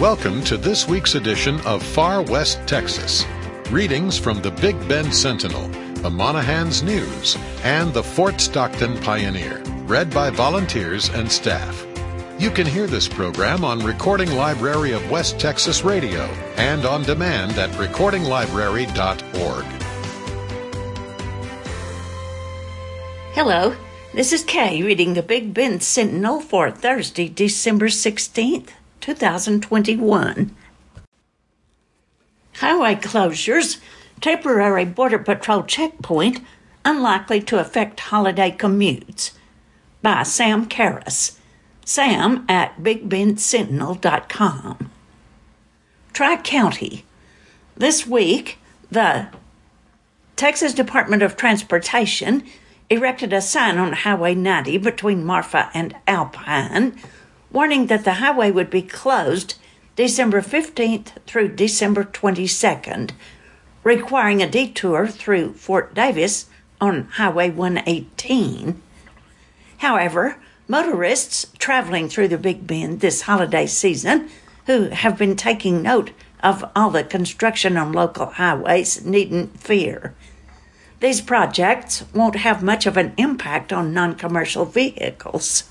Welcome to this week's edition of Far West Texas. Readings from the Big Bend Sentinel, the Monahans News, and the Fort Stockton Pioneer, read by volunteers and staff. You can hear this program on Recording Library of West Texas Radio and on demand at recordinglibrary.org. Hello, this is Kay reading the Big Bend Sentinel for Thursday, December 16th, 2021. Highway closures, temporary Border Patrol checkpoint, unlikely to affect holiday commutes. By Sam Karras. Sam at BigBendSentinel.com. Tri-County. This week, the Texas Department of Transportation erected a sign on Highway 90 between Marfa and Alpine, warning that the highway would be closed December 15th through December 22nd, requiring a detour through Fort Davis on Highway 118. However, motorists traveling through the Big Bend this holiday season who have been taking note of all the construction on local highways needn't fear. These projects won't have much of an impact on non-commercial vehicles.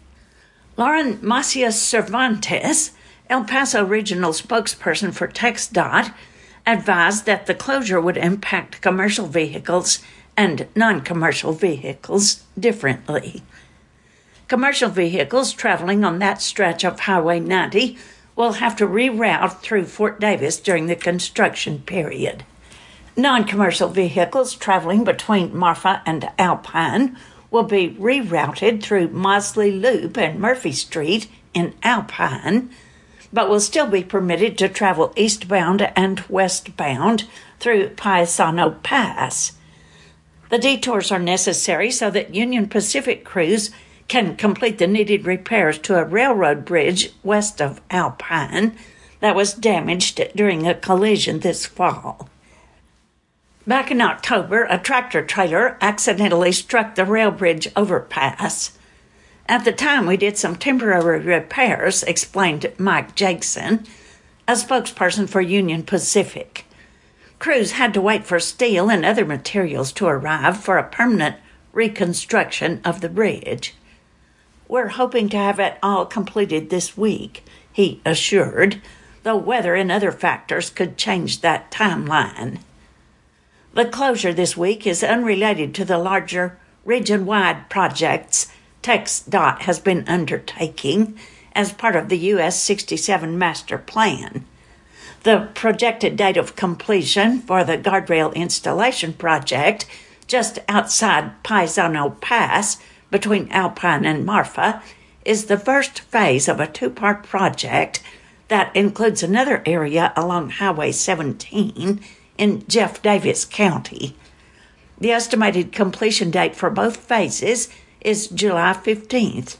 Lauren Macias Cervantes, El Paso Regional spokesperson for TxDOT, advised that the closure would impact commercial vehicles and non-commercial vehicles differently. Commercial vehicles traveling on that stretch of Highway 90 will have to reroute through Fort Davis during the construction period. Non-commercial vehicles traveling between Marfa and Alpine will be rerouted through Mosley Loop and Murphy Street in Alpine, but will still be permitted to travel eastbound and westbound through Paisano Pass. The detours are necessary so that Union Pacific crews can complete the needed repairs to a railroad bridge west of Alpine that was damaged during a collision this fall. Back in October, a tractor-trailer accidentally struck the rail bridge overpass. At the time, we did some temporary repairs, explained Mike Jackson, a spokesperson for Union Pacific. Crews had to wait for steel and other materials to arrive for a permanent reconstruction of the bridge. We're hoping to have it all completed this week, he assured, though weather and other factors could change that timeline. The closure this week is unrelated to the larger region-wide projects TxDOT has been undertaking as part of the US 67 Master Plan. The projected date of completion for the guardrail installation project just outside Paisano Pass between Alpine and Marfa is the first phase of a two-part project that includes another area along Highway 17 in Jeff Davis County. The estimated completion date for both phases is July 15th,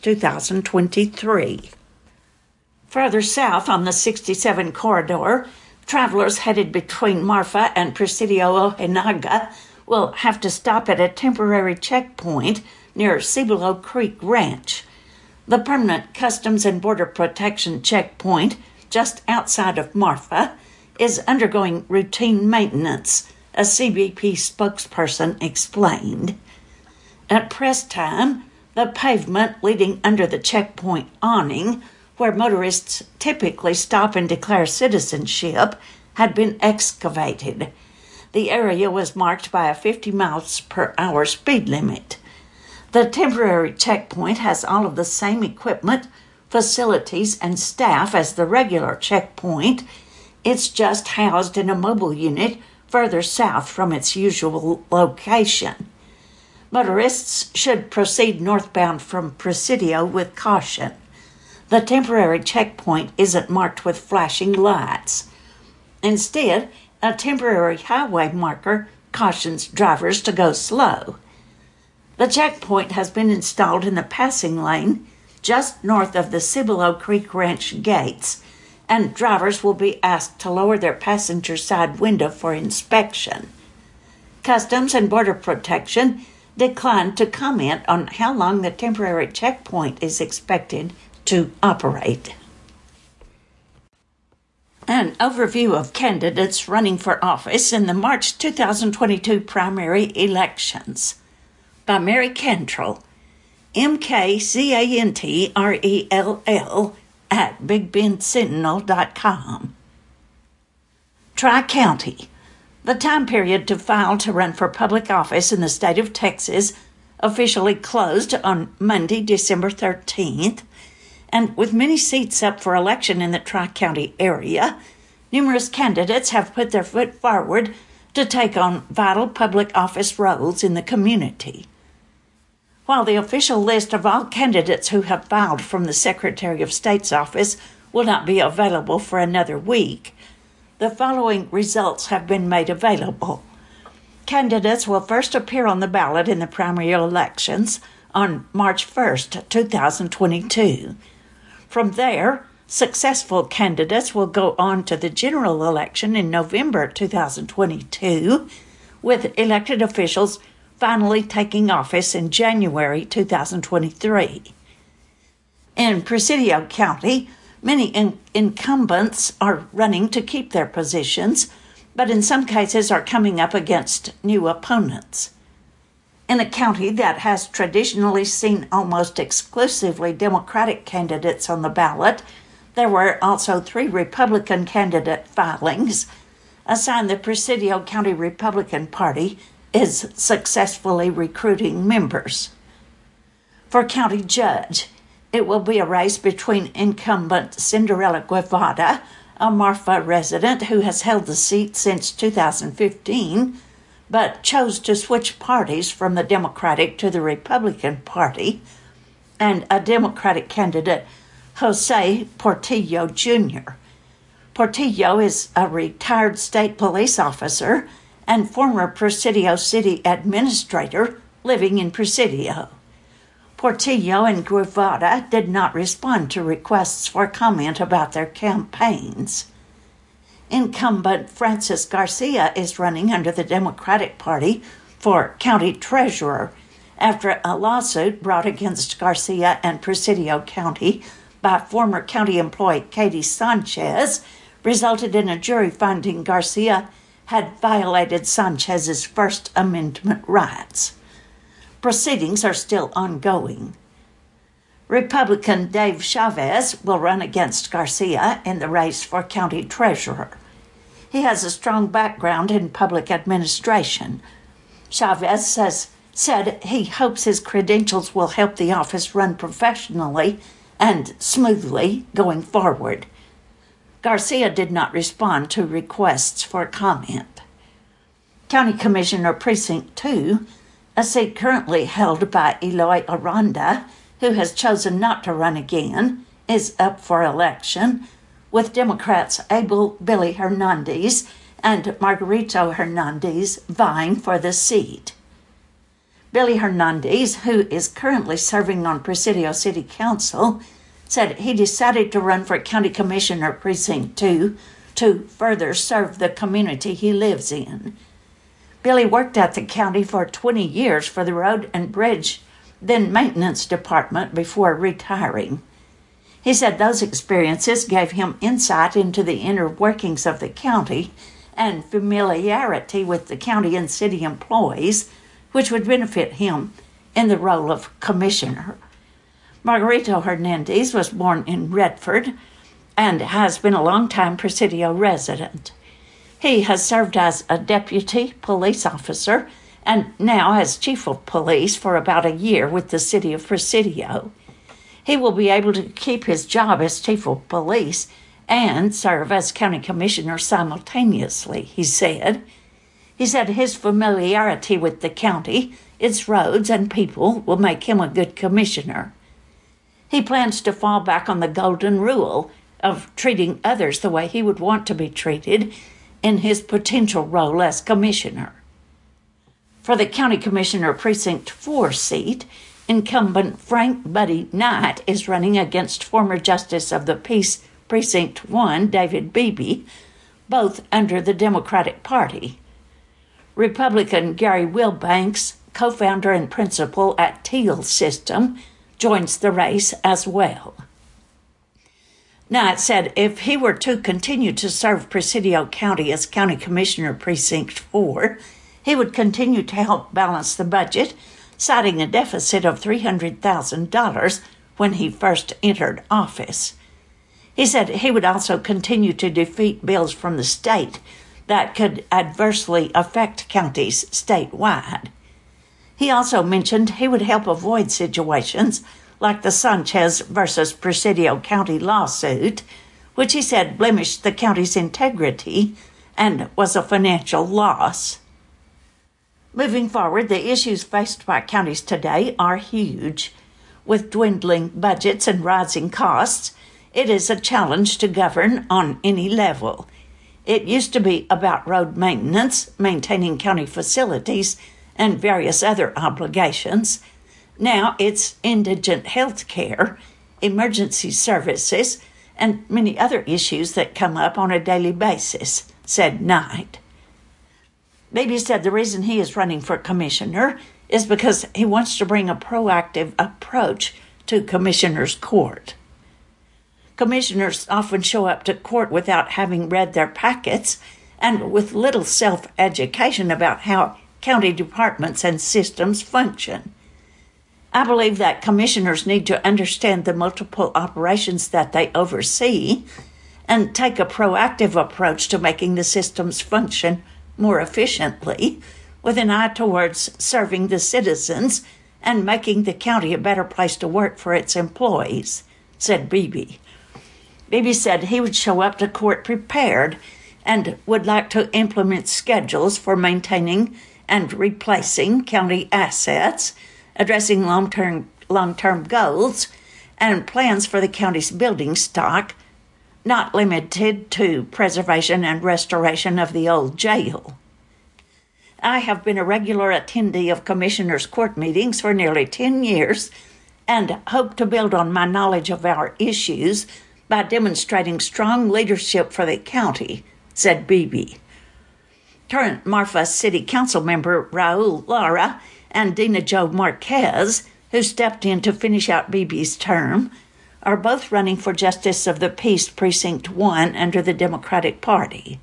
2023. Further south on the 67 corridor, travelers headed between Marfa and Presidio Ojinaga will have to stop at a temporary checkpoint near Cibolo Creek Ranch. The permanent Customs and Border Protection checkpoint just outside of Marfa is undergoing routine maintenance, a CBP spokesperson explained. At press time, the pavement leading under the checkpoint awning, where motorists typically stop and declare citizenship, had been excavated. The area was marked by a 50 miles per hour speed limit. The temporary checkpoint has all of the same equipment, facilities, and staff as the regular checkpoint. It's just housed in a mobile unit further south from its usual location. Motorists should proceed northbound from Presidio with caution. The temporary checkpoint isn't marked with flashing lights. Instead, a temporary highway marker cautions drivers to go slow. The checkpoint has been installed in the passing lane just north of the Cibolo Creek Ranch gates, and drivers will be asked to lower their passenger side window for inspection. Customs and Border Protection declined to comment on how long the temporary checkpoint is expected to operate. An overview of candidates running for office in the March 2022 primary elections by Mary Cantrell, MKCANTRELL at BigBendSentinel.com. Tri-County. The time period to file to run for public office in the state of Texas officially closed on Monday, December 13th, and with many seats up for election in the Tri-County area, numerous candidates have put their foot forward to take on vital public office roles in the community. While the official list of all candidates who have filed from the Secretary of State's office will not be available for another week, the following results have been made available. Candidates will first appear on the ballot in the primary elections on March 1st, 2022. From there, successful candidates will go on to the general election in November 2022, with elected officials finally taking office in January 2023. In Presidio County, many incumbents are running to keep their positions, but in some cases are coming up against new opponents. In a county that has traditionally seen almost exclusively Democratic candidates on the ballot, there were also 3 Republican candidate filings, a sign the Presidio County Republican Party is successfully recruiting members. For county judge, it will be a race between incumbent Cinderella Guevara, a Marfa resident who has held the seat since 2015, but chose to switch parties from the Democratic to the Republican Party, and a Democratic candidate, Jose Portillo Jr. Portillo is a retired state police officer and former Presidio City administrator living in Presidio. Portillo and Guevara did not respond to requests for comment about their campaigns. Incumbent Francis Garcia is running under the Democratic Party for county treasurer after a lawsuit brought against Garcia and Presidio County by former county employee Katie Sanchez resulted in a jury finding Garcia had violated Sanchez's First Amendment rights. Proceedings are still ongoing. Republican Dave Chavez will run against Garcia in the race for county treasurer. He has a strong background in public administration. Chavez said he hopes his credentials will help the office run professionally and smoothly going forward. Garcia did not respond to requests for comment. County Commissioner Precinct 2, a seat currently held by Eloy Aranda, who has chosen not to run again, is up for election, with Democrats Abel Billy Hernandez and Margarito Hernandez vying for the seat. Billy Hernandez, who is currently serving on Presidio City Council, said he decided to run for County Commissioner Precinct 2 to further serve the community he lives in. Billy worked at the county for 20 years for the Road and Bridge, then Maintenance Department before retiring. He said those experiences gave him insight into the inner workings of the county and familiarity with the county and city employees, which would benefit him in the role of commissioner. Margarito Hernandez was born in Redford and has been a longtime Presidio resident. He has served as a deputy police officer and now as chief of police for about a year with the city of Presidio. He will be able to keep his job as chief of police and serve as county commissioner simultaneously, he said. He said his familiarity with the county, its roads and people will make him a good commissioner. He plans to fall back on the golden rule of treating others the way he would want to be treated in his potential role as commissioner. For the County Commissioner Precinct 4 seat, incumbent Frank Buddy Knight is running against former Justice of the Peace Precinct 1, David Beebe, both under the Democratic Party. Republican Gary Wilbanks, co-founder and principal at Teal System, joins the race as well. Knight said if he were to continue to serve Presidio County as County Commissioner Precinct 4, he would continue to help balance the budget, citing a deficit of $300,000 when he first entered office. He said he would also continue to defeat bills from the state that could adversely affect counties statewide. He also mentioned he would help avoid situations like the Sanchez versus Presidio County lawsuit, which he said blemished the county's integrity and was a financial loss. Moving forward, the issues faced by counties today are huge. With dwindling budgets and rising costs, it is a challenge to govern on any level. It used to be about road maintenance, maintaining county facilities, and various other obligations. Now it's indigent health care, emergency services, and many other issues that come up on a daily basis, said Knight. Beebe said the reason he is running for commissioner is because he wants to bring a proactive approach to commissioner's court. Commissioners often show up to court without having read their packets and with little self-education about how county departments and systems function. I believe that commissioners need to understand the multiple operations that they oversee and take a proactive approach to making the systems function more efficiently, with an eye towards serving the citizens and making the county a better place to work for its employees, said Beebe. Beebe said he would show up to court prepared and would like to implement schedules for maintaining and replacing county assets, addressing long-term goals, and plans for the county's building stock, not limited to preservation and restoration of the old jail. I have been a regular attendee of commissioners' court meetings for nearly 10 years and hope to build on my knowledge of our issues by demonstrating strong leadership for the county, said Beebe. Current Marfa City Council member Raul Lara and Dina Jo Marquez, who stepped in to finish out Beebe's term, are both running for Justice of the Peace Precinct 1 under the Democratic Party.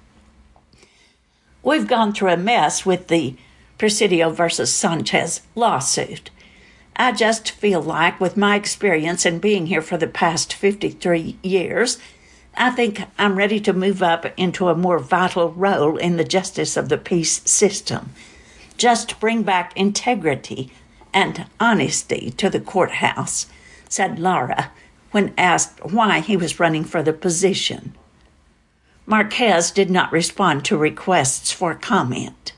We've gone through a mess with the Presidio versus Sanchez lawsuit. I just feel like, with my experience in being here for the past 53 years, I think I'm ready to move up into a more vital role in the Justice of the Peace system. Just bring back integrity and honesty to the courthouse, said Lara when asked why he was running for the position. Marquez did not respond to requests for comment.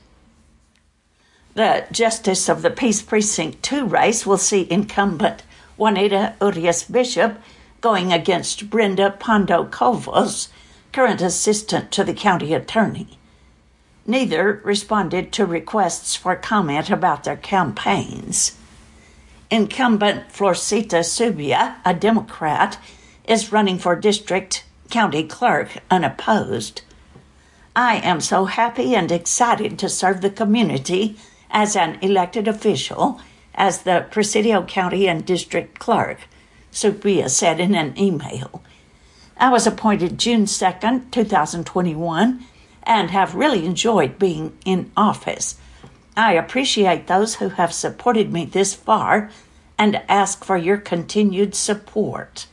The Justice of the Peace Precinct 2 race will see incumbent Juanita Urias Bishop going against Brenda Pondo Covos, current assistant to the county attorney. Neither responded to requests for comment about their campaigns. Incumbent Florcita Subia, a Democrat, is running for district county clerk unopposed. I am so happy and excited to serve the community as an elected official, as the Presidio County and District Clerk, Subia said in an email. I was appointed June 2nd, 2021, and have really enjoyed being in office. I appreciate those who have supported me this far and ask for your continued support.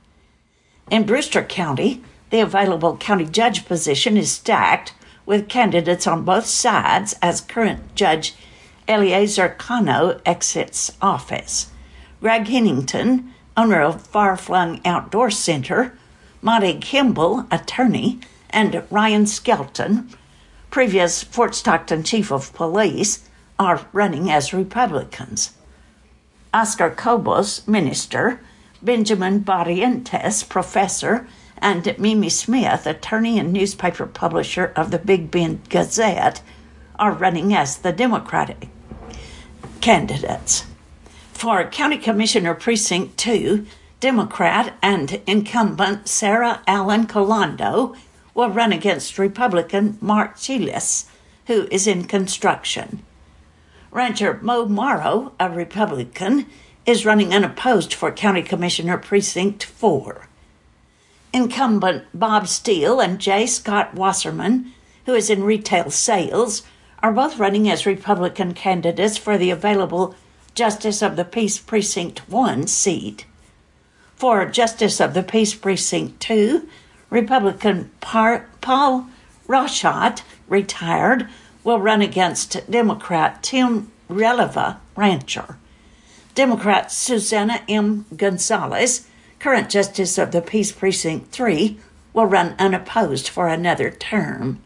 In Brewster County, the available county judge position is stacked with candidates on both sides as current Judge Eleazar Cano exits office. Greg Hennington, owner of Far Flung Outdoor Center, Monty Kimball, attorney, and Ryan Skelton, previous Fort Stockton chief of police, are running as Republicans. Oscar Cobos, minister, Benjamin Barrientes, professor, and Mimi Smith, attorney and newspaper publisher of the Big Bend Gazette, are running as the Democratic candidates. For County Commissioner Precinct 2, Democrat and incumbent Sarah Allen Colando will run against Republican Mark Chiles, who is in construction. Rancher Mo Morrow, a Republican, is running unopposed for County Commissioner Precinct 4. Incumbent Bob Steele and J. Scott Wasserman, who is in retail sales, are both running as Republican candidates for the available Justice of the Peace Precinct 1 seat. For Justice of the Peace Precinct 2, Republican Paul Rochat, retired, will run against Democrat Tim Releva, rancher. Democrat Susana M. Gonzalez, current Justice of the Peace Precinct 3, will run unopposed for another term.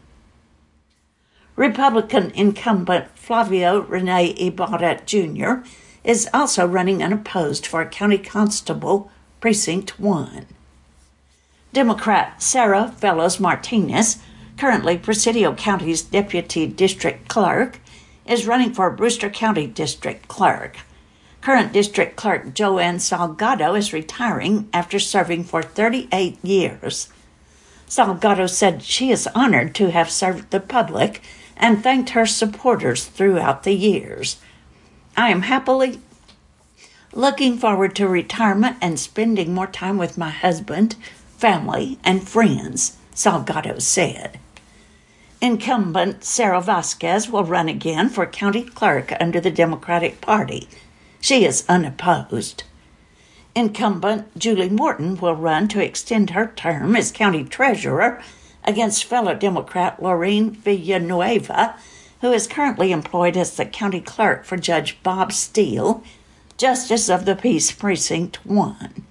Republican incumbent Flavio Rene Ibarra Jr. is also running unopposed for County Constable Precinct 1. Democrat Sarah Fellows Martinez, currently Presidio County's Deputy District Clerk, is running for Brewster County District Clerk. Current District Clerk Joanne Salgado is retiring after serving for 38 years. Salgado said she is honored to have served the public and thanked her supporters throughout the years. I am happily looking forward to retirement and spending more time with my husband, family, and friends, Salgado said. Incumbent Sarah Vasquez will run again for county clerk under the Democratic Party. She is unopposed. Incumbent Julie Morton will run to extend her term as county treasurer against fellow Democrat Lorene Villanueva, who is currently employed as the county clerk for Judge Bob Steele, Justice of the Peace Precinct 1.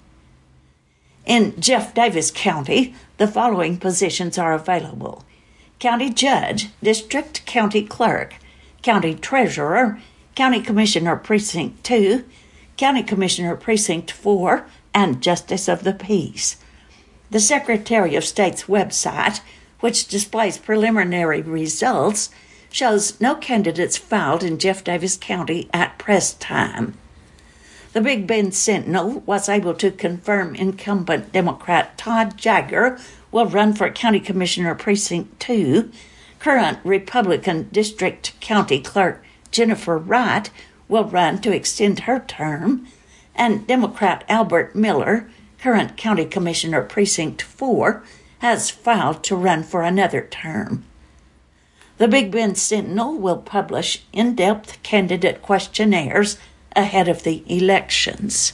In Jeff Davis County, the following positions are available: County Judge, District County Clerk, County Treasurer, County Commissioner Precinct 2, County Commissioner Precinct 4, and Justice of the Peace. The Secretary of State's website, which displays preliminary results, shows no candidates filed in Jeff Davis County at press time. The Big Bend Sentinel was able to confirm incumbent Democrat Todd Jagger will run for County Commissioner Precinct 2, current Republican District County Clerk Jennifer Wright will run to extend her term, and Democrat Albert Miller, current County Commissioner Precinct 4, has filed to run for another term. The Big Bend Sentinel will publish in-depth candidate questionnaires ahead of the elections.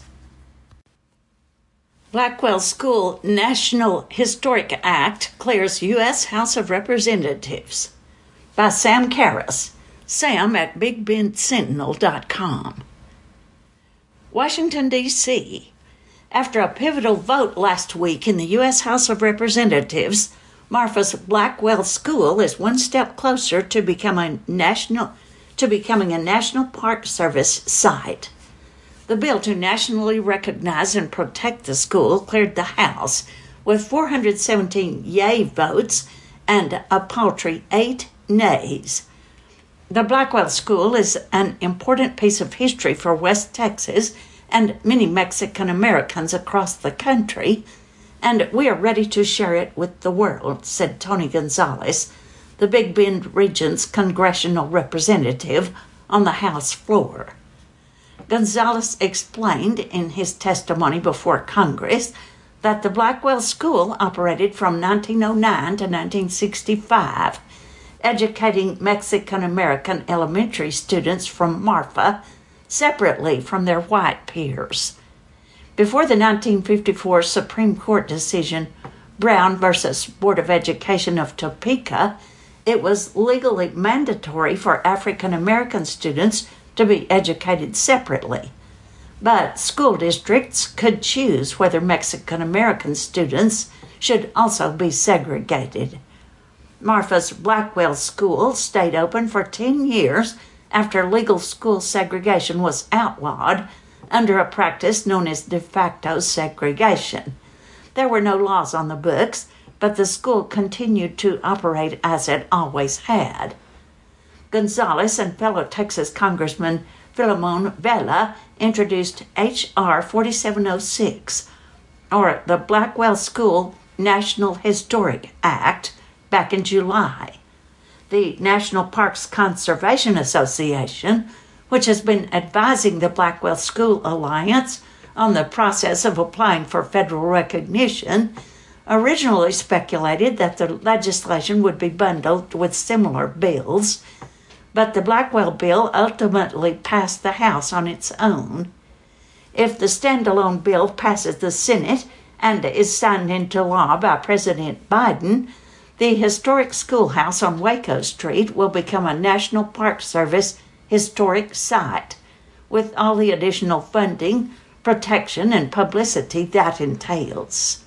Blackwell School National Historic Act clears U.S. House of Representatives by Sam Karras. Sam at BigBendSentinel.com. Washington, D.C. After a pivotal vote last week in the U.S. House of Representatives, Marfa's Blackwell School is one step closer to becoming a National Park Service site. The bill to nationally recognize and protect the school cleared the House with 417 yay votes and a paltry 8 nays. The Blackwell School is an important piece of history for West Texas and many Mexican Americans across the country, and we are ready to share it with the world, said Tony Gonzalez, the Big Bend region's congressional representative, on the House floor. Gonzalez explained in his testimony before Congress that the Blackwell School operated from 1909 to 1965, educating Mexican-American elementary students from Marfa separately from their white peers. Before the 1954 Supreme Court decision, Brown v. Board of Education of Topeka, it was legally mandatory for African-American students to be educated separately, but school districts could choose whether Mexican-American students should also be segregated. Marfa's Blackwell School stayed open for 10 years after legal school segregation was outlawed under a practice known as de facto segregation. There were no laws on the books, but the school continued to operate as it always had. Gonzalez and fellow Texas Congressman Filemon Vela introduced H.R. 4706, or the Blackwell School National Historic Act, back in July. The National Parks Conservation Association, which has been advising the Blackwell School Alliance on the process of applying for federal recognition, originally speculated that the legislation would be bundled with similar bills, but the Blackwell bill ultimately passed the House on its own. If the standalone bill passes the Senate and is signed into law by President Biden, the historic schoolhouse on Waco Street will become a National Park Service historic site, with all the additional funding, protection, and publicity that entails.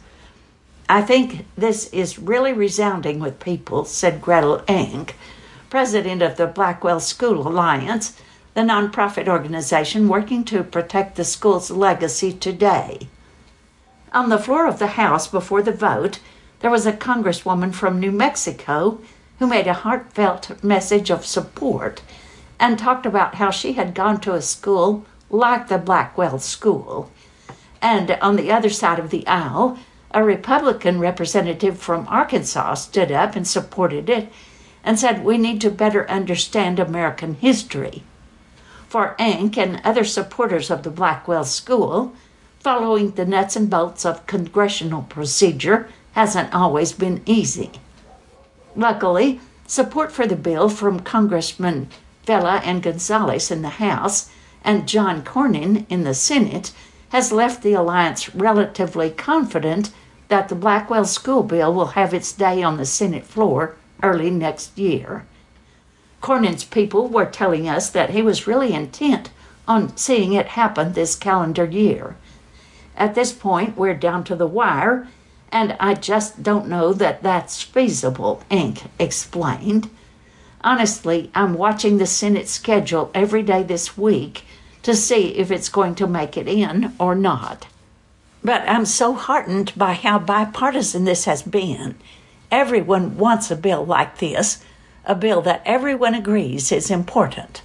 I think this is really resounding with people, said Gretel Enck, president of the Blackwell School Alliance, the nonprofit organization working to protect the school's legacy today. On the floor of the House before the vote, there was a congresswoman from New Mexico who made a heartfelt message of support and talked about how she had gone to a school like the Blackwell School. And on the other side of the aisle, a Republican representative from Arkansas stood up and supported it and said we need to better understand American history. For Enck and other supporters of the Blackwell School, following the nuts and bolts of congressional procedure hasn't always been easy. Luckily, support for the bill from Congressman Vela and Gonzalez in the House and John Cornyn in the Senate has left the alliance relatively confident that the Blackwell School bill will have its day on the Senate floor early next year. Cornyn's people were telling us that he was really intent on seeing it happen this calendar year. At this point, we're down to the wire, and I just don't know that that's feasible, Enck explained. Honestly, I'm watching the Senate schedule every day this week to see if it's going to make it in or not. But I'm so heartened by how bipartisan this has been. Everyone wants a bill like this, a bill that everyone agrees is important.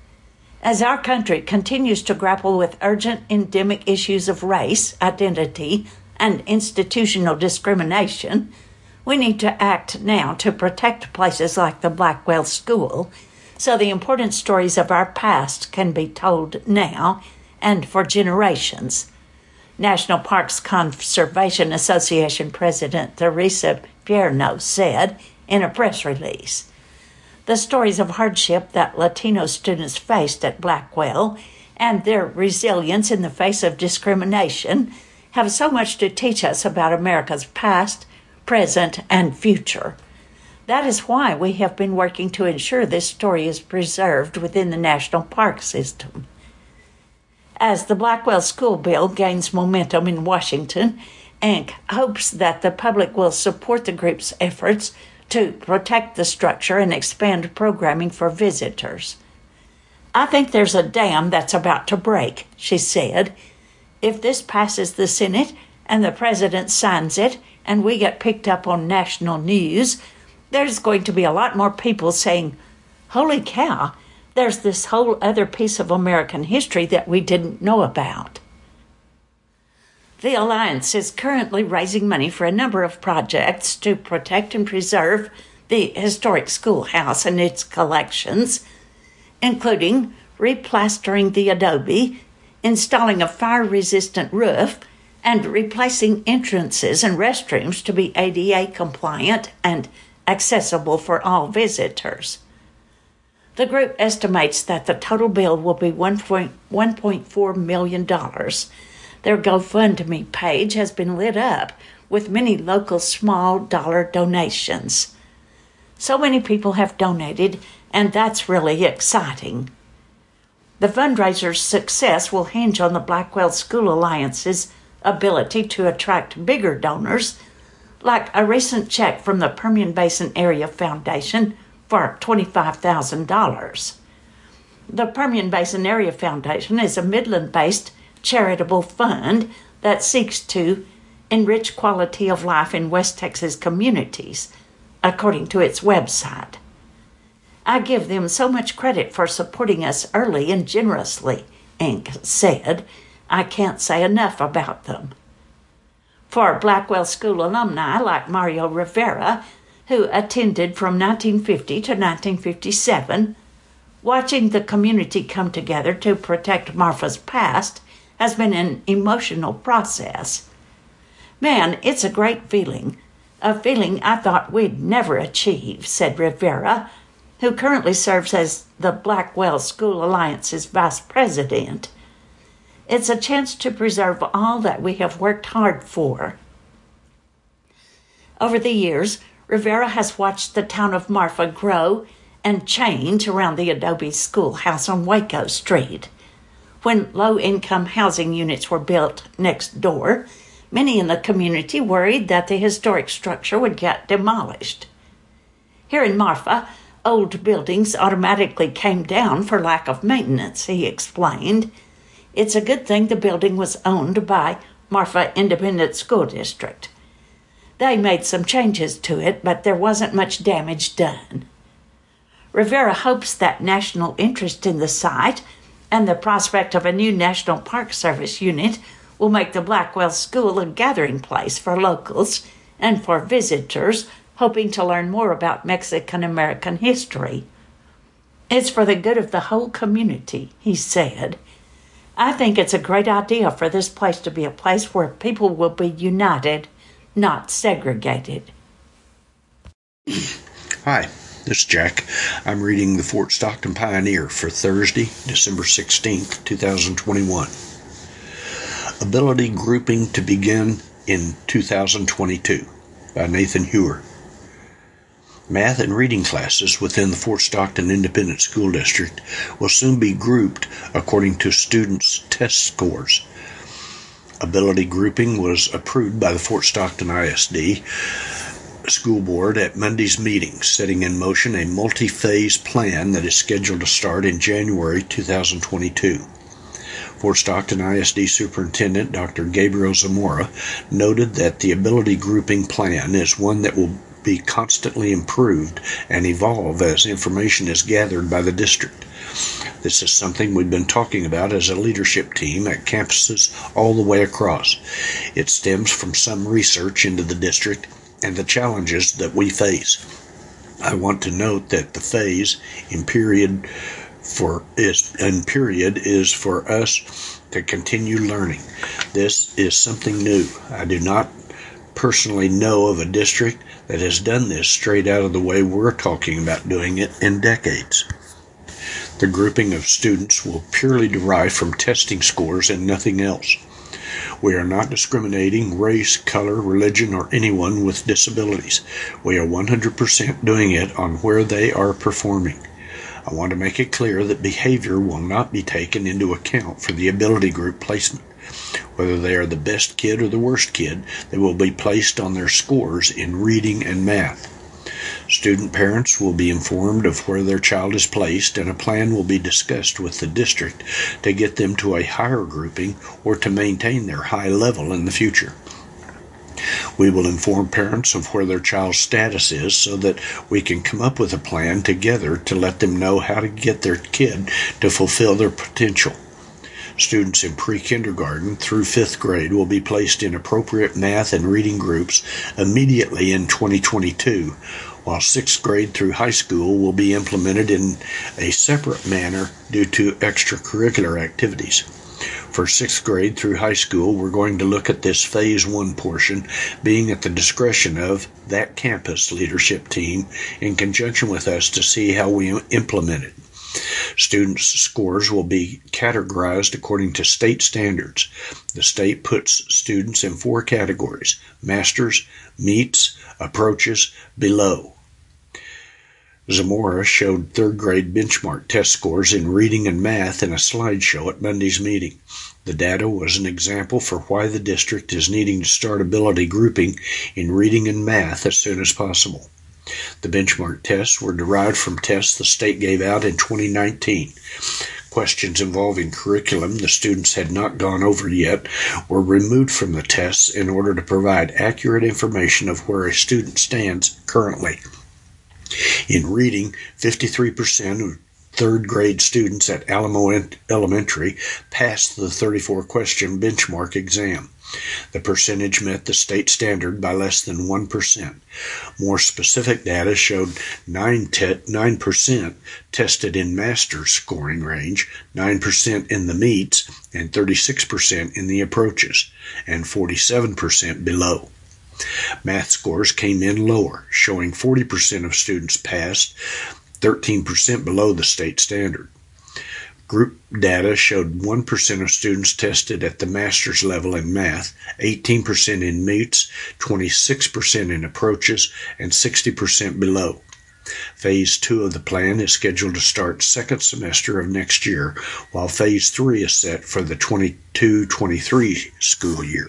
As our country continues to grapple with urgent endemic issues of race, identity, and institutional discrimination, we need to act now to protect places like the Blackwell School so the important stories of our past can be told now and for generations. National Parks Conservation Association President Teresa Pierno said in a press release. The stories of hardship that Latino students faced at Blackwell and their resilience in the face of discrimination have so much to teach us about America's past, present, and future. That is why we have been working to ensure this story is preserved within the national park system. As the Blackwell School bill gains momentum in Washington, Enck hopes that the public will support the group's efforts to protect the structure and expand programming for visitors. I think there's a dam that's about to break, she said. If this passes the Senate and the president signs it and we get picked up on national news, there's going to be a lot more people saying, holy cow, there's this whole other piece of American history that we didn't know about. The Alliance is currently raising money for a number of projects to protect and preserve the historic schoolhouse and its collections, including replastering the adobe, installing a fire-resistant roof, and replacing entrances and restrooms to be ADA compliant and accessible for all visitors. The group estimates that the total bill will be $1.4 million. Their GoFundMe page has been lit up with many local small dollar donations. So many people have donated, and that's really exciting. The fundraiser's success will hinge on the Blackwell School Alliance's ability to attract bigger donors, like a recent check from the Permian Basin Area Foundation for $25,000. The Permian Basin Area Foundation is a Midland-based charitable fund that seeks to enrich quality of life in West Texas communities, according to its website. I give them so much credit for supporting us early and generously, Enck said. I can't say enough about them. For Blackwell School alumni like Mario Rivera, who attended from 1950 to 1957, watching the community come together to protect Marfa's past has been an emotional process. Man, it's a great feeling. A feeling I thought we'd never achieve, said Rivera, who currently serves as the Blackwell School Alliance's vice president. It's a chance to preserve all that we have worked hard for. Over the years, Rivera has watched the town of Marfa grow and change around the Adobe Schoolhouse on Waco Street. When low-income housing units were built next door, many in the community worried that the historic structure would get demolished. Here in Marfa, old buildings automatically came down for lack of maintenance, he explained. It's a good thing the building was owned by Marfa Independent School District. They made some changes to it, but there wasn't much damage done. Rivera hopes that national interest in the site and the prospect of a new National Park Service unit will make the Blackwell School a gathering place for locals and for visitors hoping to learn more about Mexican-American history. It's for the good of the whole community, he said. I think it's a great idea for this place to be a place where people will be united, not segregated. Hi, this is Jack. I'm reading the Fort Stockton Pioneer for Thursday, December 16th, 2021. Ability Grouping to Begin in 2022 by Nathan Hewer. Math and reading classes within the Fort Stockton Independent School District will soon be grouped according to students' test scores. Ability grouping was approved by the Fort Stockton ISD School Board at Monday's meeting, setting in motion a multi-phase plan that is scheduled to start in January 2022. Fort Stockton ISD Superintendent Dr. Gabriel Zamora noted that the ability grouping plan is one that will be constantly improved and evolve as information is gathered by the district. This is something we've been talking about as a leadership team at campuses all the way across. It stems from some research into the district and the challenges that we face. I want to note that the phase in period is for us to continue learning. This is something new. I do not personally know of a district that has done this straight out of the way we're talking about doing it in decades. The grouping of students will purely derive from testing scores and nothing else. We are not discriminating race, color, religion, or anyone with disabilities. We are 100% doing it on where they are performing. I want to make it clear that behavior will not be taken into account for the ability group placement. Whether they are the best kid or the worst kid, they will be placed on their scores in reading and math. Student parents will be informed of where their child is placed, and a plan will be discussed with the district to get them to a higher grouping or to maintain their high level in the future. We will inform parents of where their child's status is so that we can come up with a plan together to let them know how to get their kid to fulfill their potential. Students in pre-kindergarten through 5th grade will be placed in appropriate math and reading groups immediately in 2022, while 6th grade through high school will be implemented in a separate manner due to extracurricular activities. For 6th grade through high school, we're going to look at this Phase 1 portion being at the discretion of that campus leadership team in conjunction with us to see how we implement it. Students' scores will be categorized according to state standards. The state puts students in 4 categories: masters, meets, approaches, below. Zamora showed 3rd grade benchmark test scores in reading and math in a slideshow at Monday's meeting. The data was an example for why the district is needing to start ability grouping in reading and math as soon as possible. The benchmark tests were derived from tests the state gave out in 2019. Questions involving curriculum the students had not gone over yet were removed from the tests in order to provide accurate information of where a student stands currently. In reading, 53% of 3rd grade students at Alamo Elementary passed the 34-question benchmark exam. The percentage met the state standard by less than 1%. More specific data showed 9% tested in master's scoring range, 9% in the meets, and 36% in the approaches, and 47% below. Math scores came in lower, showing 40% of students passed, 13% below the state standard. Group data showed 1% of students tested at the master's level in math, 18% in meets, 26% in approaches, and 60% below. Phase 2 of the plan is scheduled to start second semester of next year, while Phase 3 is set for the 22-23 school year.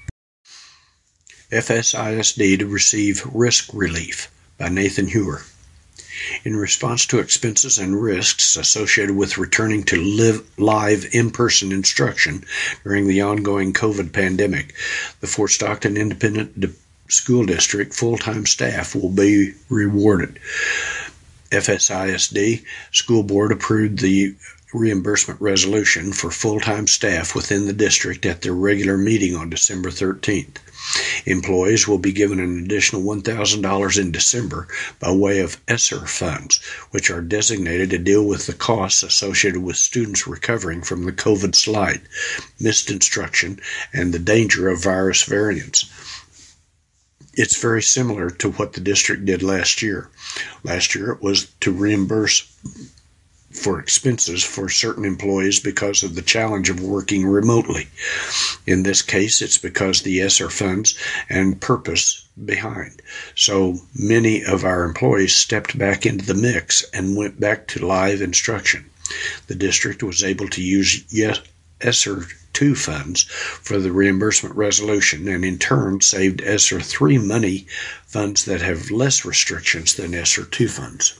FSISD to receive risk relief by Nathan Hewer. In response to expenses and risks associated with returning to live in-person instruction during the ongoing COVID pandemic, the Fort Stockton Independent School District full-time staff will be rewarded. FSISD School Board approved the reimbursement resolution for full-time staff within the district at their regular meeting on December 13th. Employees will be given an additional $1,000 in December by way of ESSER funds, which are designated to deal with the costs associated with students recovering from the COVID slide, missed instruction, and the danger of virus variants. It's very similar to what the district did last year. Last year it was to reimburse for expenses for certain employees because of the challenge of working remotely. In this case, it's because the ESSER funds and purpose behind. So many of our employees stepped back into the mix and went back to live instruction. The district was able to use ESSER 2 funds for the reimbursement resolution and in turn saved ESSER 3 money funds that have less restrictions than ESSER 2 funds.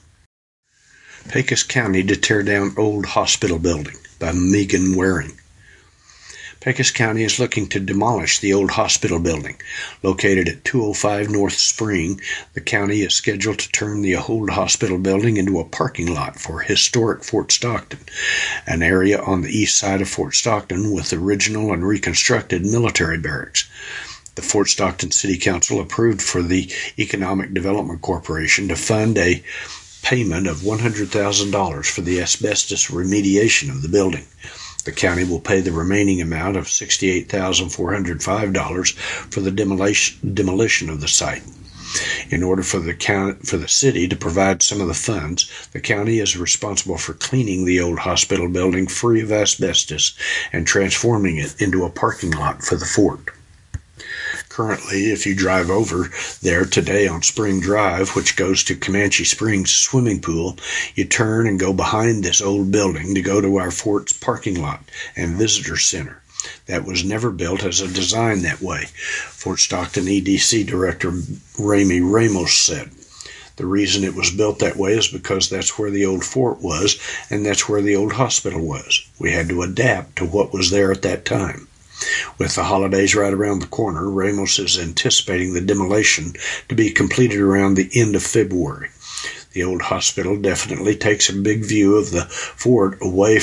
Pecos County to tear down old hospital building by Megan Waring. Pecos County is looking to demolish the old hospital building. Located at 205 North Spring, the county is scheduled to turn the old hospital building into a parking lot for historic Fort Stockton, an area on the east side of Fort Stockton with original and reconstructed military barracks. The Fort Stockton City Council approved for the Economic Development Corporation to fund a payment of $100,000 for the asbestos remediation of the building. The county will pay the remaining amount of $68,405 for the demolition of the site. In order for the city to provide some of the funds, the county is responsible for cleaning the old hospital building free of asbestos and transforming it into a parking lot for the fort. Currently, if you drive over there today on Spring Drive, which goes to Comanche Springs swimming pool, you turn and go behind this old building to go to our fort's parking lot and visitor center. That was never built as a design that way, Fort Stockton EDC Director Ramey Ramos said. The reason it was built that way is because that's where the old fort was and that's where the old hospital was. We had to adapt to what was there at that time. With the holidays right around the corner, Ramos is anticipating the demolition to be completed around the end of February. The old hospital definitely takes a big view of the fort away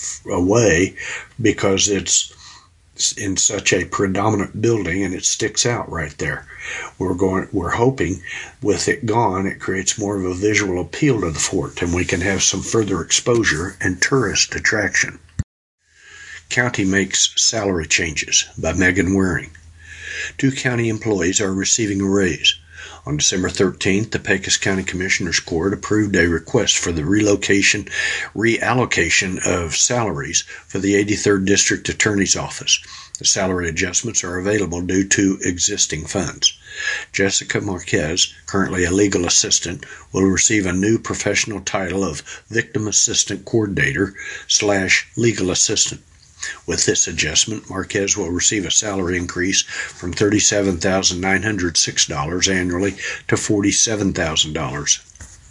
because it's in such a predominant building and it sticks out right there. We're hoping with it gone, it creates more of a visual appeal to the fort and we can have some further exposure and tourist attraction. County makes salary changes by Megan Waring. 2 county employees are receiving a raise. On December 13th, the Pecos County Commissioners Court approved a request for the reallocation of salaries for the 83rd District Attorney's Office. The salary adjustments are available due to existing funds. Jessica Marquez, currently a legal assistant, will receive a new professional title of Victim Assistant Coordinator / Legal Assistant. With this adjustment, Marquez will receive a salary increase from $37,906 annually to $47,000.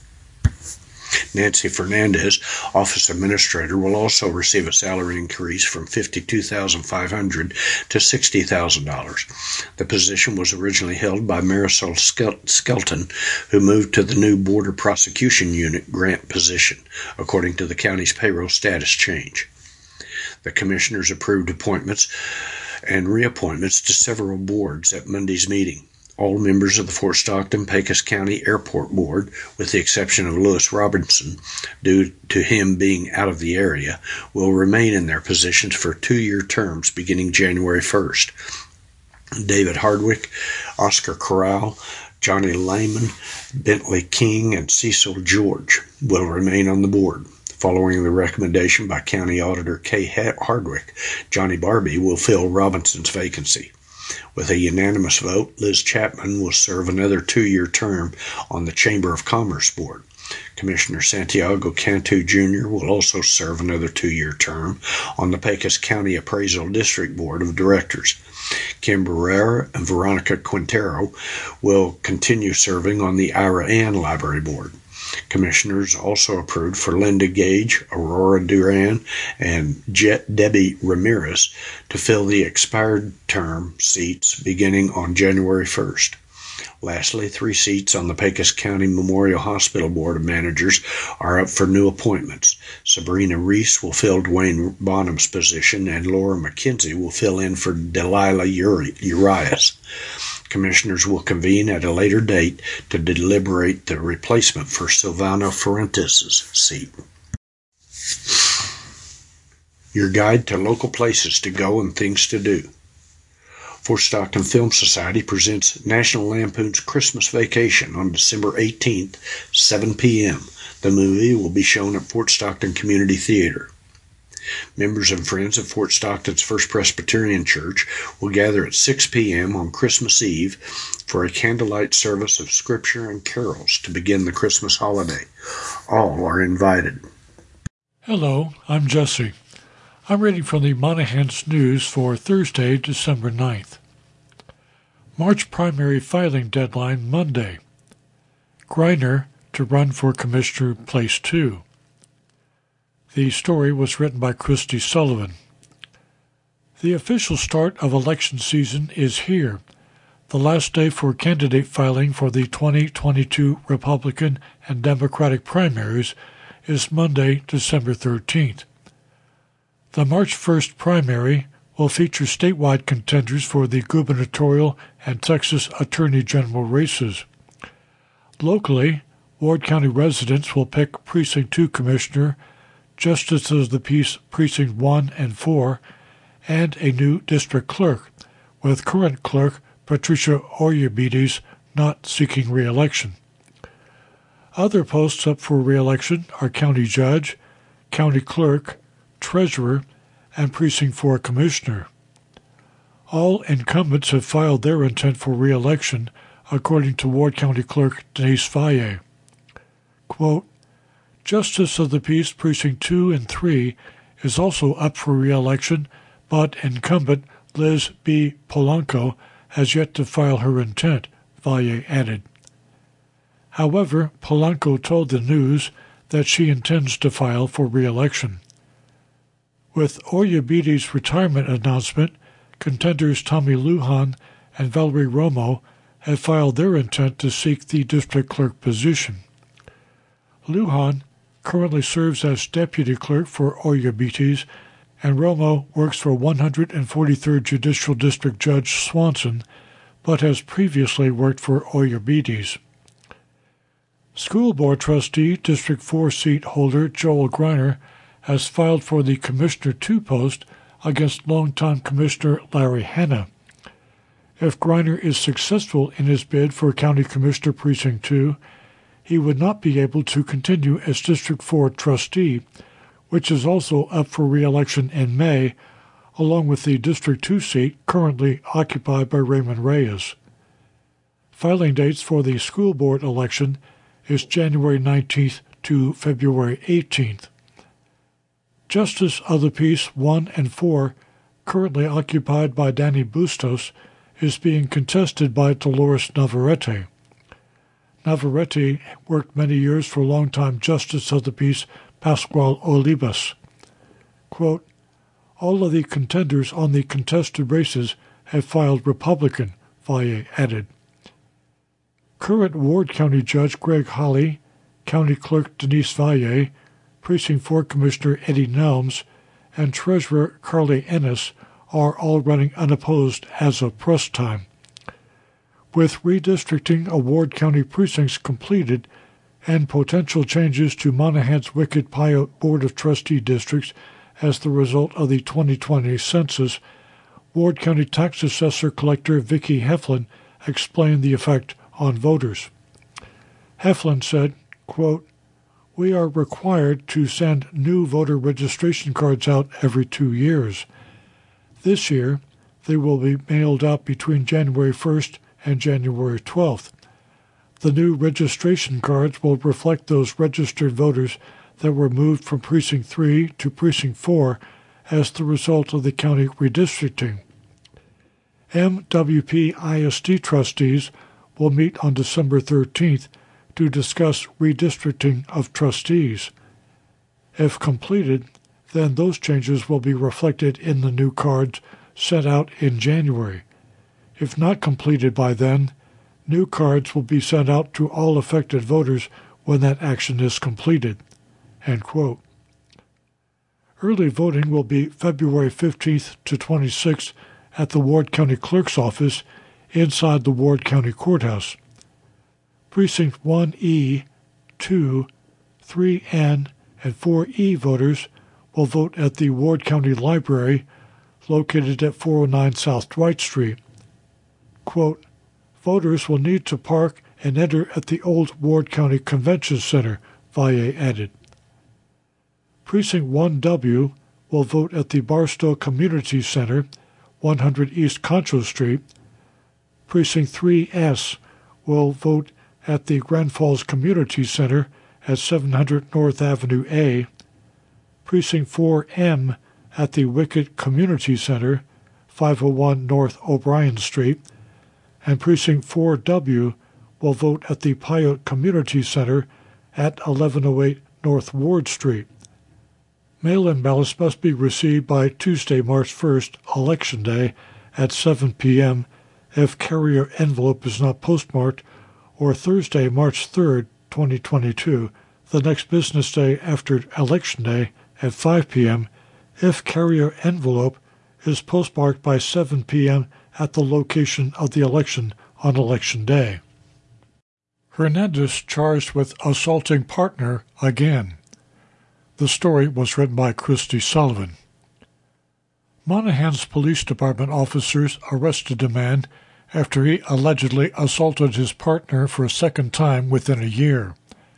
Nancy Fernandez, Office Administrator, will also receive a salary increase from $52,500 to $60,000. The position was originally held by Marisol Skelton, who moved to the new Border Prosecution Unit grant position, according to the county's payroll status change. The commissioners approved appointments and reappointments to several boards at Monday's meeting. All members of the Fort Stockton-Pecos County Airport Board, with the exception of Lewis Robinson, due to him being out of the area, will remain in their positions for 2-year terms beginning January 1st. David Hardwick, Oscar Corral, Johnny Lehman, Bentley King, and Cecil George will remain on the board. Following the recommendation by County Auditor Kay Hardwick, Johnny Barbie will fill Robinson's vacancy. With a unanimous vote, Liz Chapman will serve another 2-year term on the Chamber of Commerce Board. Commissioner Santiago Cantu Jr. will also serve another 2-year term on the Pecos County Appraisal District Board of Directors. Kim Barrera and Veronica Quintero will continue serving on the Ira Ann Library Board. Commissioners also approved for Linda Gage, Aurora Duran, and Debbie Ramirez to fill the expired term seats beginning on January 1st. Lastly, 3 seats on the Pecos County Memorial Hospital Board of Managers are up for new appointments. Sabrina Reese will fill Dwayne Bonham's position, and Laura McKenzie will fill in for Delilah Urias. Commissioners will convene at a later date to deliberate the replacement for Silvano Fuentes' seat. Your guide to local places to go and things to do. Fort Stockton Film Society presents National Lampoon's Christmas Vacation on December 18th, 7 p.m. The movie will be shown at Fort Stockton Community Theater. Members and friends of Fort Stockton's First Presbyterian Church will gather at 6 p.m. on Christmas Eve for a candlelight service of scripture and carols to begin the Christmas holiday. All are invited. Hello, I'm Jesse. I'm reading from the Monahans News for Thursday, December 9th. March primary filing deadline Monday. Greiner to run for Commissioner Place 2. The story was written by Christy Sullivan. The official start of election season is here. The last day for candidate filing for the 2022 Republican and Democratic primaries is Monday, December 13th. The March 1st primary will feature statewide contenders for the gubernatorial and Texas Attorney General races. Locally, Ward County residents will pick Precinct 2 Commissioner, Justice of the Peace Precinct 1 and 4, and a new district clerk, with current clerk Patricia Oyubides not seeking re-election. Other posts up for re-election are county judge, county clerk, treasurer, and Precinct 4 commissioner. All incumbents have filed their intent for re-election, according to Ward County Clerk Denise Valle. Quote, Justice of the Peace Precinct 2 and 3 is also up for re-election, but incumbent Liz B. Polanco has yet to file her intent, Valle added. However, Polanco told the News that she intends to file for re-election. With Oyubides' retirement announcement, contenders Tommy Lujan and Valerie Romo have filed their intent to seek the district clerk position. Lujan currently serves as deputy clerk for Oyubides, and Romo works for 143rd Judicial District Judge Swanson, but has previously worked for Oyubides. School Board Trustee District 4 seat holder Joel Greiner has filed for the Commissioner 2 post against longtime Commissioner Larry Hanna. If Greiner is successful in his bid for County Commissioner Precinct 2, he would not be able to continue as District 4 trustee, which is also up for re-election in May, along with the District 2 seat currently occupied by Raymond Reyes. Filing dates for the school board election is January 19th to February 18th. Justice of the Peace 1 and 4, currently occupied by Danny Bustos, is being contested by Dolores Navarrete. Navarrete worked many years for longtime Justice of the Peace Pascual Olivas. Quote, all of the contenders on the contested races have filed Republican, Valle added. Current Ward County Judge Greg Holley, County Clerk Denise Valle, Precinct 4 Commissioner Eddie Nelms, and Treasurer Carly Ennis are all running unopposed as of press time. With redistricting of Ward County precincts completed and potential changes to Monahans Wicked Pyote Board of Trustee districts as the result of the 2020 census, Ward County Tax Assessor Collector Vicki Heflin explained the effect on voters. Heflin said, quote, "We are required to send new voter registration cards out every 2 years. This year, they will be mailed out between January 1st and January 12th. The new registration cards will reflect those registered voters that were moved from Precinct 3 to Precinct 4 as the result of the county redistricting. MWP ISD trustees will meet on December 13th to discuss redistricting of trustees. If completed, then those changes will be reflected in the new cards sent out in January. If not completed by then, new cards will be sent out to all affected voters when that action is completed." End quote. Early voting will be February 15th to 26th at the Ward County Clerk's office inside the Ward County Courthouse. Precinct 1E, 2, 3N, and 4E voters will vote at the Ward County Library located at 409 South Dwight Street. Quote, "Voters will need to park and enter at the old Ward County Convention Center," Valle added. Precinct 1W will vote at the Barstow Community Center, 100 East Concho Street. Precinct 3S will vote at the Grand Falls Community Center at 700 North Avenue A. Precinct 4M at the Wicked Community Center, 501 North O'Brien Street. And Precinct 4W will vote at the Pyote Community Center at 1108 North Ward Street. Mail-in ballots must be received by Tuesday, March 1st, Election Day, at 7 p.m. if carrier envelope is not postmarked, or Thursday, March 3rd, 2022, the next business day after Election Day, at 5 p.m. if carrier envelope is postmarked by 7 p.m. at the location of the election on Election Day. Hernandez charged with assaulting partner again. The story was written by Christy Sullivan. Monahans Police Department officers arrested a man after he allegedly assaulted his partner for a second time within a year.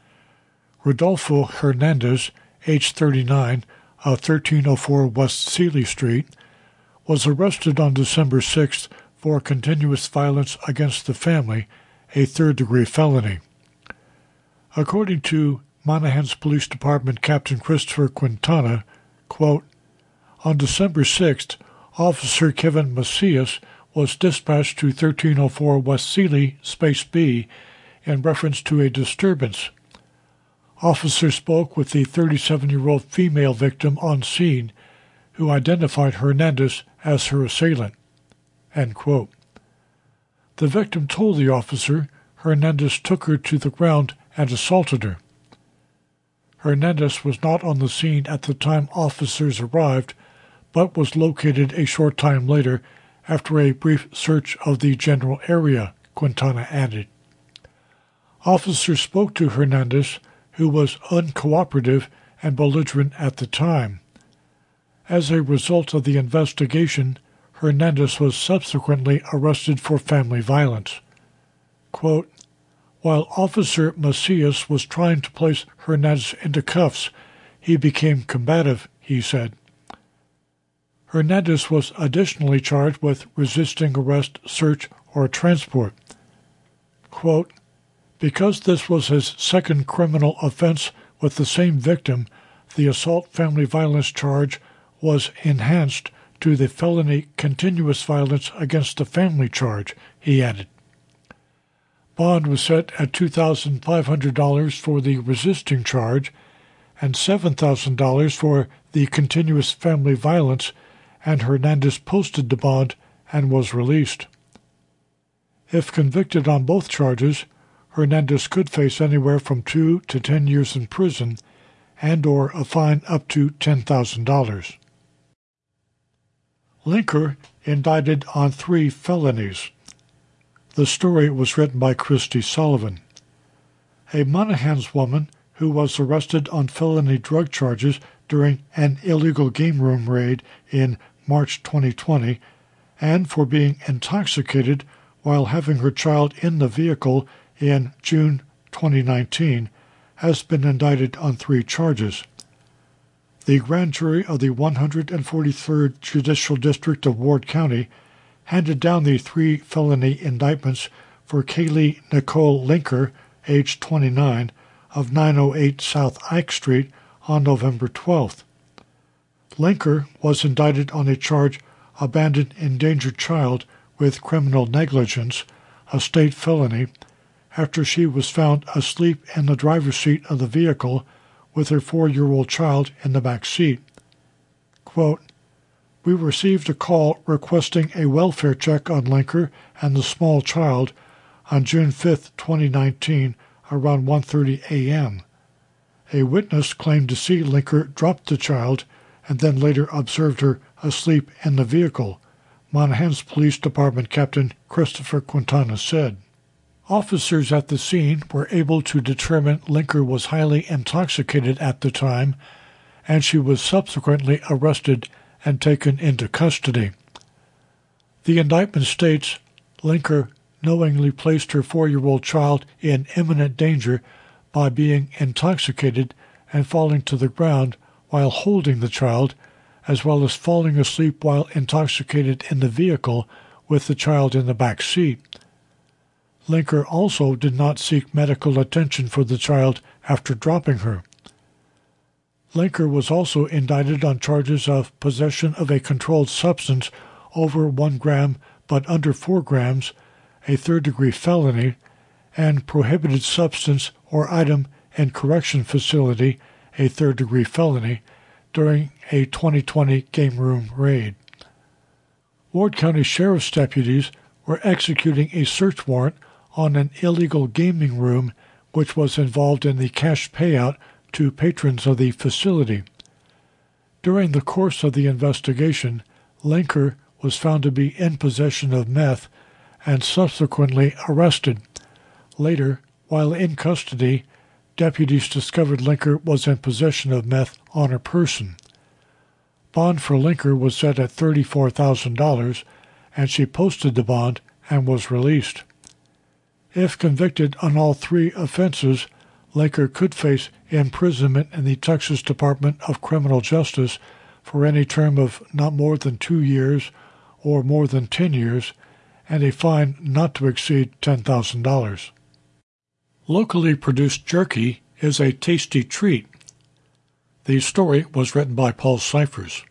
Rodolfo Hernandez, age 39, of 1304 West Sealy Street, was arrested on December 6th for continuous violence against the family, a third-degree felony. According to Monahans Police Department Captain Christopher Quintana, quote, "On December 6th, Officer Kevin Macias was dispatched to 1304 West Sealy, Space B, in reference to a disturbance. Officer spoke with the 37-year-old female victim on scene, who identified Hernandez as her assailant." End quote. The victim told the officer Hernandez took her to the ground and assaulted her. Hernandez was not on the scene at the time officers arrived, but was located a short time later after a brief search of the general area, Quintana added. Officers spoke to Hernandez, who was uncooperative and belligerent at the time. As a result of the investigation, Hernandez was subsequently arrested for family violence. Quote, "While Officer Macias was trying to place Hernandez into cuffs, he became combative," he said. Hernandez was additionally charged with resisting arrest, search, or transport. Quote, "Because this was his second criminal offense with the same victim, the assault family violence charge was enhanced to the felony continuous violence against the family charge," he added. Bond was set at $2,500 for the resisting charge and $7,000 for the continuous family violence, and Hernandez posted the bond and was released. If convicted on both charges, Hernandez could face anywhere from 2 to 10 years in prison and or a fine up to $10,000. Linker indicted on 3 felonies. The story was written by Christy Sullivan. A Monahans woman who was arrested on felony drug charges during an illegal game room raid in March 2020 and for being intoxicated while having her child in the vehicle in June 2019 has been indicted on 3 charges. The grand jury of the 143rd Judicial District of Ward County handed down the 3 felony indictments for Kaylee Nicole Linker, age 29, of 908 South Ike Street on November 12th. Linker was indicted on a charge abandoned endangered child with criminal negligence, a state felony, after she was found asleep in the driver's seat of the vehicle with her 4-year-old child in the back seat. Quote, "We received a call requesting a welfare check on Linker and the small child on June 5, 2019, around 1:30 a.m. A witness claimed to see Linker drop the child and then later observed her asleep in the vehicle," Monahans Police Department Captain Christopher Quintana said. Officers at the scene were able to determine Linker was highly intoxicated at the time, and she was subsequently arrested and taken into custody. The indictment states Linker knowingly placed her 4-year-old child in imminent danger by being intoxicated and falling to the ground while holding the child, as well as falling asleep while intoxicated in the vehicle with the child in the back seat. Linker also did not seek medical attention for the child after dropping her. Linker was also indicted on charges of possession of a controlled substance over 1 gram but under 4 grams, a 3rd-degree felony, and prohibited substance or item in correction facility, a 3rd-degree felony, during a 2020 game room raid. Ward County Sheriff's deputies were executing a search warrant on an illegal gaming room which was involved in the cash payout to patrons of the facility. During the course of the investigation, Linker was found to be in possession of meth and subsequently arrested. Later, while in custody, deputies discovered Linker was in possession of meth on her person. Bond for Linker was set at $34,000, and she posted the bond and was released. If convicted on all 3 offenses, Linker could face imprisonment in the Texas Department of Criminal Justice for any term of not more than 2 years or more than 10 years, and a fine not to exceed $10,000. Locally produced jerky is a tasty treat. The story was written by Paul Cyphers.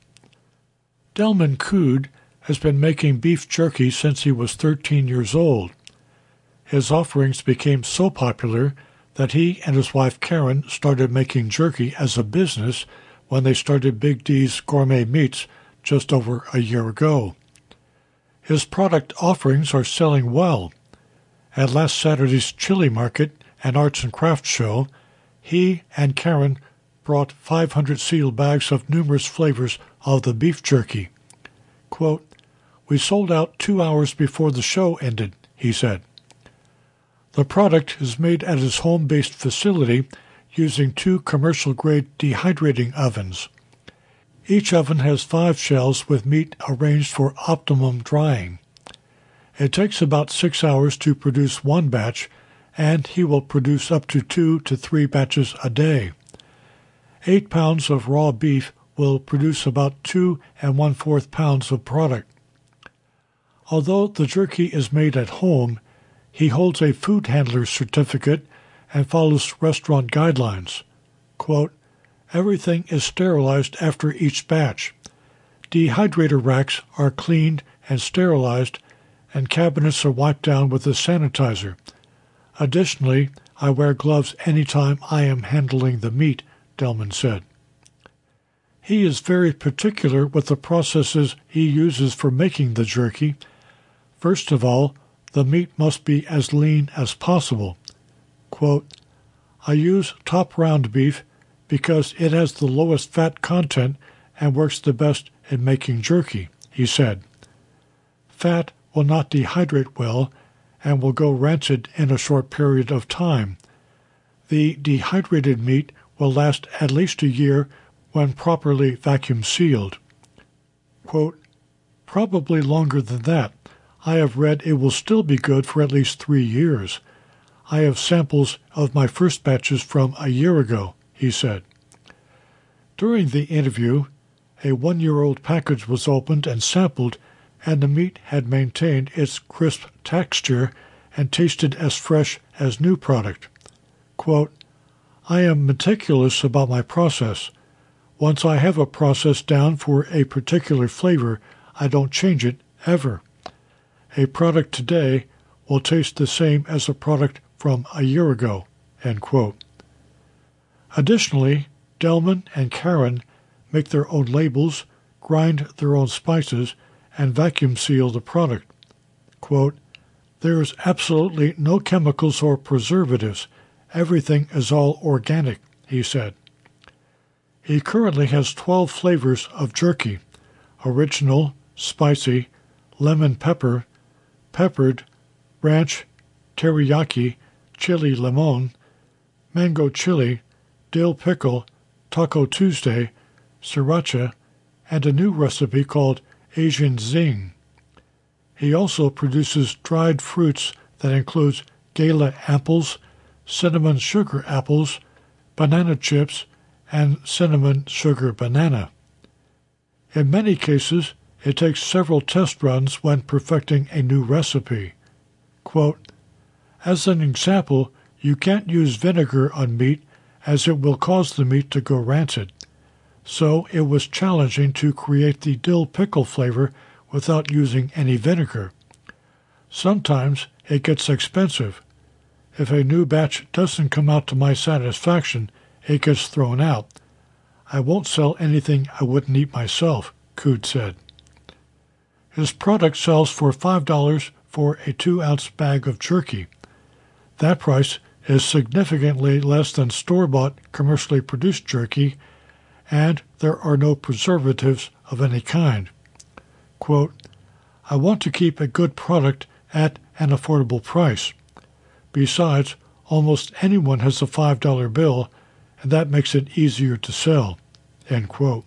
Delman Cood has been making beef jerky since he was 13 years old. His offerings became so popular that he and his wife Karen started making jerky as a business when they started Big D's Gourmet Meats just over a year ago. His product offerings are selling well. At last Saturday's Chili Market and Arts and Crafts Show, he and Karen brought 500 sealed bags of numerous flavors of the beef jerky. Quote, "We sold out 2 hours before the show ended," he said. The product is made at his home-based facility using 2 commercial-grade dehydrating ovens. Each oven has 5 shells with meat arranged for optimum drying. It takes about 6 hours to produce 1 batch, and he will produce up to 2 to 3 batches a day. 8 pounds of raw beef will produce about 2 1/4 pounds of product. Although the jerky is made at home, he holds a food handler's certificate and follows restaurant guidelines. Quote, "Everything is sterilized after each batch. Dehydrator racks are cleaned and sterilized, and cabinets are wiped down with a sanitizer. Additionally, I wear gloves anytime I am handling the meat," Delman said. He is very particular with the processes he uses for making the jerky. First of all, the meat must be as lean as possible. Quote, "I use top round beef because it has the lowest fat content and works the best in making jerky," he said. Fat will not dehydrate well and will go rancid in a short period of time. The dehydrated meat will last at least a year when properly vacuum sealed. Quote, probably longer than that. I have read it will still be good for at least 3 years. I have samples of my first batches from a year ago, he said. During the interview, a 1-year-old package was opened and sampled, and the meat had maintained its crisp texture and tasted as fresh as new product. Quote, I am meticulous about my process. Once I have a process down for a particular flavor, I don't change it ever. A product today will taste the same as a product from a year ago. End quote. Additionally, Delman and Karen make their own labels, grind their own spices, and vacuum seal the product. Quote, there is absolutely no chemicals or preservatives. Everything is all organic, he said. He currently has 12 flavors of jerky: original, spicy, lemon pepper, peppered, ranch, teriyaki, chili limon, mango chili, dill pickle, Taco Tuesday, sriracha, and a new recipe called Asian Zing. He also produces dried fruits that includes gala apples, cinnamon sugar apples, banana chips, and cinnamon sugar banana. In many cases, it takes several test runs when perfecting a new recipe. Quote, as an example, you can't use vinegar on meat as it will cause the meat to go rancid. So it was challenging to create the dill pickle flavor without using any vinegar. Sometimes it gets expensive. If a new batch doesn't come out to my satisfaction, it gets thrown out. I won't sell anything I wouldn't eat myself, Coode said. His product sells for $5 for a 2-ounce bag of jerky. That price is significantly less than store-bought commercially produced jerky, and there are no preservatives of any kind. Quote, I want to keep a good product at an affordable price. Besides, almost anyone has a $5 bill, and that makes it easier to sell. End quote.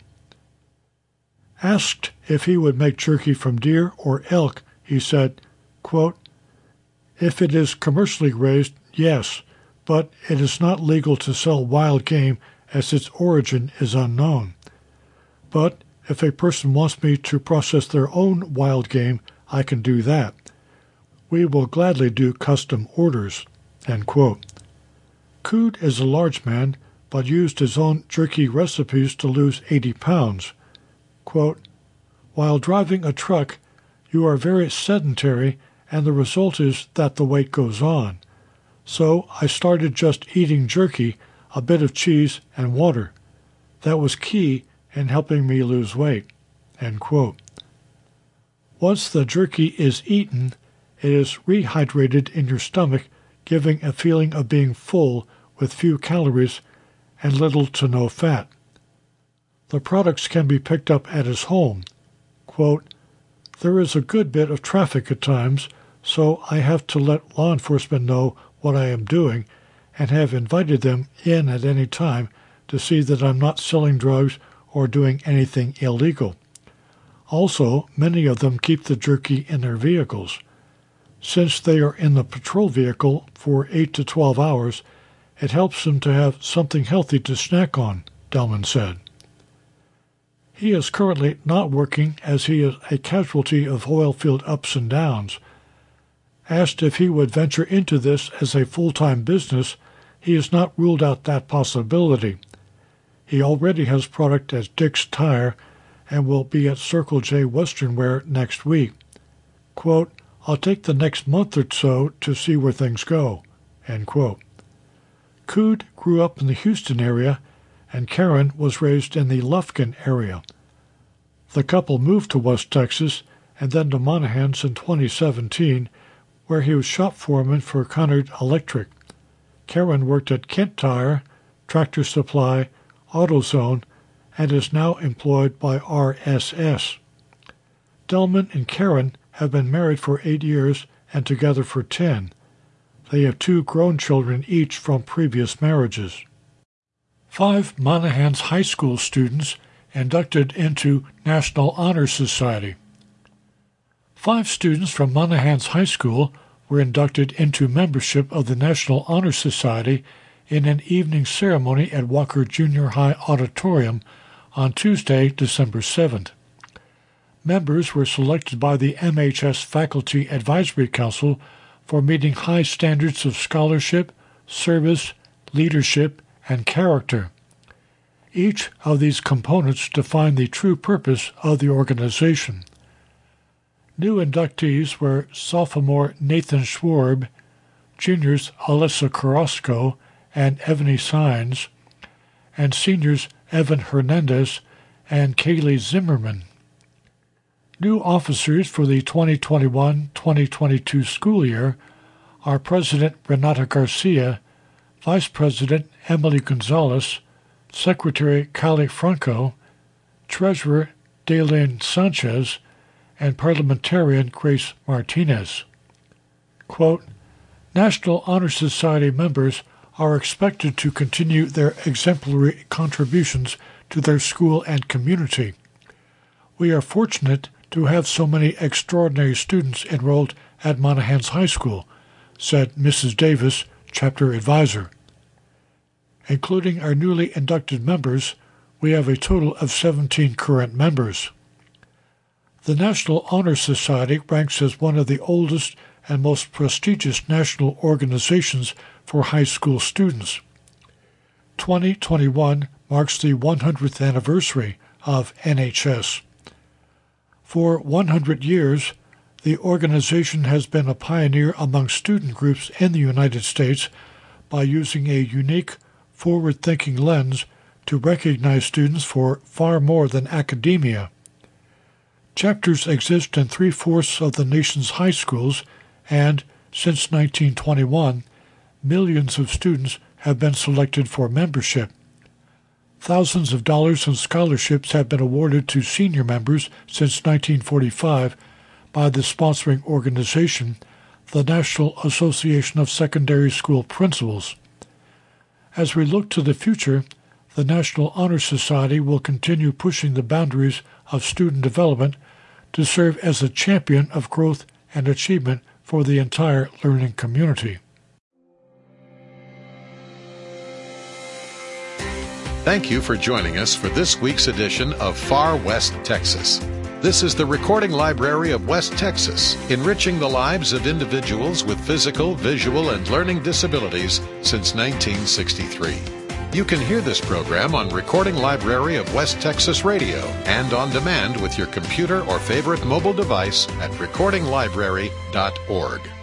Asked if he would make jerky from deer or elk, he said, quote, if it is commercially raised, yes, but it is not legal to sell wild game as its origin is unknown. But if a person wants me to process their own wild game, I can do that. We will gladly do custom orders. End quote. Coode is a large man, but used his own jerky recipes to lose 80 pounds. Quote, while driving a truck, you are very sedentary, and the result is that the weight goes on. So I started just eating jerky, a bit of cheese, and water. That was key in helping me lose weight. End quote. Once the jerky is eaten, it is rehydrated in your stomach, giving a feeling of being full with few calories and little to no fat. The products can be picked up at his home. Quote, there is a good bit of traffic at times, so I have to let law enforcement know what I am doing and have invited them in at any time to see that I'm not selling drugs or doing anything illegal. Also, many of them keep the jerky in their vehicles. Since they are in the patrol vehicle for 8 to 12 hours, it helps them to have something healthy to snack on, Delman said. He is currently not working as he is a casualty of oil field ups and downs. Asked if he would venture into this as a full-time business, he has not ruled out that possibility. He already has product at Dick's Tire and will be at Circle J Western Wear next week. Quote, I'll take the next month or so to see where things go. End quote. Coode grew up in the Houston area, and Karen was raised in the Lufkin area. The couple moved to West Texas and then to Monahans in 2017, where he was shop foreman for Conard Electric. Karen worked at Kent Tire, Tractor Supply, AutoZone, and is now employed by RSS. Delman and Karen have been married for 8 years and together for 10. They have 2 grown children each from previous marriages. 5 Monahans High School students inducted into National Honor Society. 5 students from Monahans High School were inducted into membership of the National Honor Society in an evening ceremony at Walker Junior High Auditorium on Tuesday, December 7th. Members were selected by the MHS Faculty Advisory Council for meeting high standards of scholarship, service, leadership, and character. Each of these components define the true purpose of the organization. New inductees were sophomore Nathan Schwarb, juniors Alyssa Carrasco and Evany Sines, and seniors Evan Hernandez and Kaylee Zimmerman. New officers for the 2021-2022 school year are President Renata Garcia, Vice President Emily Gonzalez, Secretary Cali Franco, Treasurer Daylene Sanchez, and Parliamentarian Grace Martinez. Quote, National Honor Society members are expected to continue their exemplary contributions to their school and community. We are fortunate to have so many extraordinary students enrolled at Monahans High School, said Mrs. Davis, chapter advisor. Including our newly inducted members, we have a total of 17 current members. The National Honor Society ranks as one of the oldest and most prestigious national organizations for high school students. 2021 marks the 100th anniversary of NHS. For 100 years, the organization has been a pioneer among student groups in the United States by using a unique, forward-thinking lens to recognize students for far more than academia. Chapters exist in 3/4 of the nation's high schools, and, since 1921, millions of students have been selected for membership. Thousands of dollars in scholarships have been awarded to senior members since 1945 by the sponsoring organization, the National Association of Secondary School Principals. As we look to the future, the National Honor Society will continue pushing the boundaries of student development to serve as a champion of growth and achievement for the entire learning community. Thank you for joining us for this week's edition of Far West Texas. This is the Recording Library of West Texas, enriching the lives of individuals with physical, visual, and learning disabilities since 1963. You can hear this program on Recording Library of West Texas Radio and on demand with your computer or favorite mobile device at recordinglibrary.org.